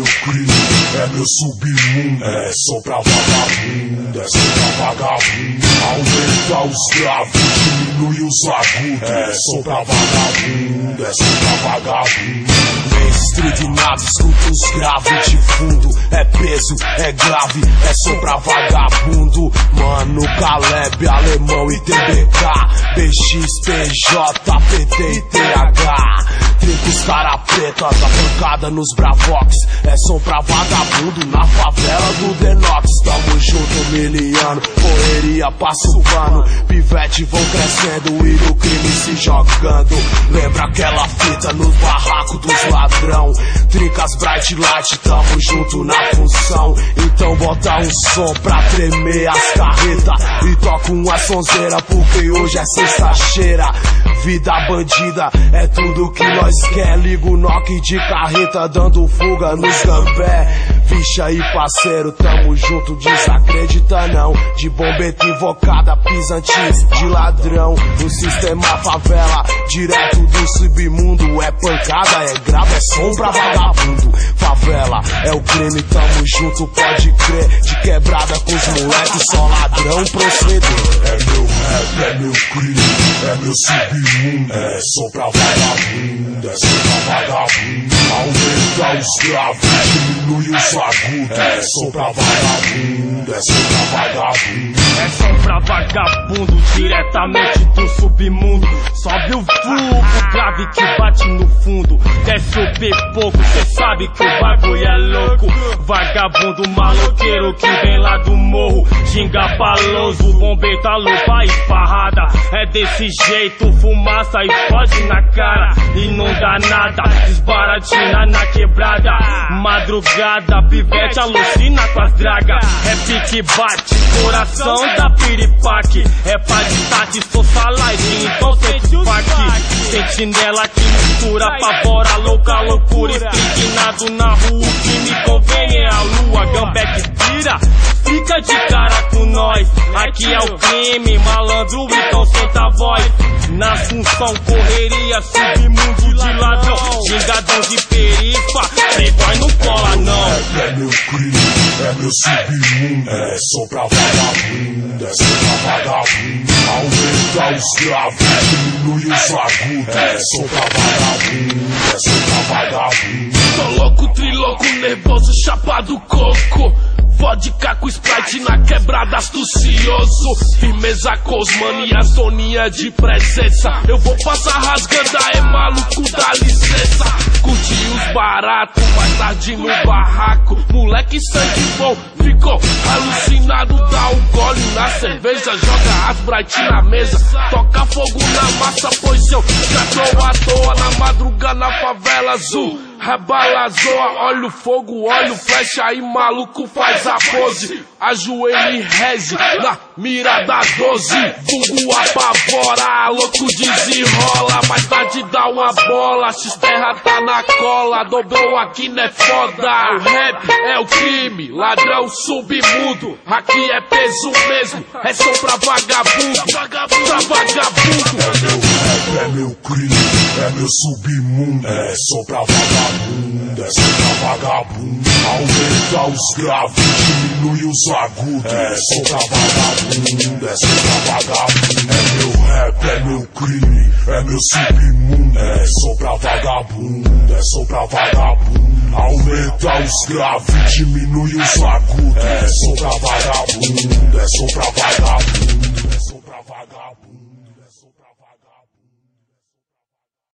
crime, é meu submundo. É som pra vagabundo, é som pra vagabundo. Aumenta os graves, diminui os agudos. É som pra vagabundo, é som pra vagabundo. Mestre de nave, escuta os graves de fundo. É peso, é grave, é som pra vagabundo. Mano, Caleb, Alemão e TBK, BX, PJ, PT e TH. Trinca os cara preta, da pancada nos bravox. É som pra vagabundo na favela do Denox. Tamo junto, miliano, correria passa o pano. Pivete vão crescendo e no crime se jogando. Lembra aquela fita nos barracos dos ladrão. Trinca as bright light, tamo junto na função. Então bota um som pra tremer as carretas e toca uma sonzeira, porque hoje é sexta-feira. Vida bandida é tudo que nós quer. Liga o knock de carreta dando fuga nos gambé. Ficha aí, parceiro, tamo junto, desacredita não. De bombeta invocada, pisantes de ladrão. O sistema favela, direto do submundo. É pancada, é grave, é som pra vagabundo. Favela é o crime, tamo junto, pode crer. De quebrada com os moleques, só ladrão proceder. É meu rap, é meu crime, é meu submundo. É som pra vagabundo, é som pra vagabundo. Aumenta os graves, diminui os agudos. É som pra vagabundo, é som pra vagabundo. É som pra vagabundo, diretamente do submundo. Sobe o vulgo, grave que bate no fundo. Desce o pipoco, cê sabe que o bagulho é louco. Vagabundo maloqueiro que vem lá do morro. Ginga baloso, bombeta, lupa e farrada. É desse jeito, fumaça e foge na cara. E não dá nada, desbaratina na quebrada. Madrugada, pivete alucina com as dragas. É pique bate, coração da piripaque. É pá de tarde, sou salade, então sente o faque. Sentinela que mistura, pavora, louca, loucura. Esprignado na rua, o que me convém é a lua. Gambé que tira, fica de cara com nós. Aqui é o crime, malandro, então senta a voz. Na função, correria, submundo de ladrão. Gingadão de perifa, playboy não cola não. É meu crime, é meu submundo. É som pra vagabundo, é som pra vagabundo. Aumenta os graves, diminui os agudos. É som pra vagabundo, é som pra vagabundo. Tô louco, triloco, nervoso, chapado coco. Vodka com Sprite na quebrada astucioso. Firmeza com os mano e a zoninha de presença. Eu vou passar rasgando, é maluco, dá licença. Curti os baratos, mais tarde no barraco. Moleque sangue bom, ficou alucinado. Dá um gole na cerveja, joga as Bright na mesa. Toca fogo na massa, pois eu já tô à toa na madruga na favela azul. Rebala zoa, olha o fogo, olha o flecha aí, maluco faz a pose. Ajoelha e reze na mira da 12. Vulgo apavora, louco desenrola. Mais tarde dá uma bola, X-Terra tá na cola. Dobrou aqui não é foda. O rap é o crime, ladrão submundo. Aqui é peso mesmo, é som pra vagabundo. Pra vagabundo. É meu rap, é meu crime, é meu submundo. É som pra vagabundo, é som pra vagabundo. Aumenta os graves, diminui os agudos. É som pra vagabundo, é som pra vagabundo. É meu rap, é meu crime, é meu submundo. É som pra vagabundo, é som pra vagabundo. Aumenta os graves, diminui os agudos. É som pra vagabundo, é som pra vagabundo.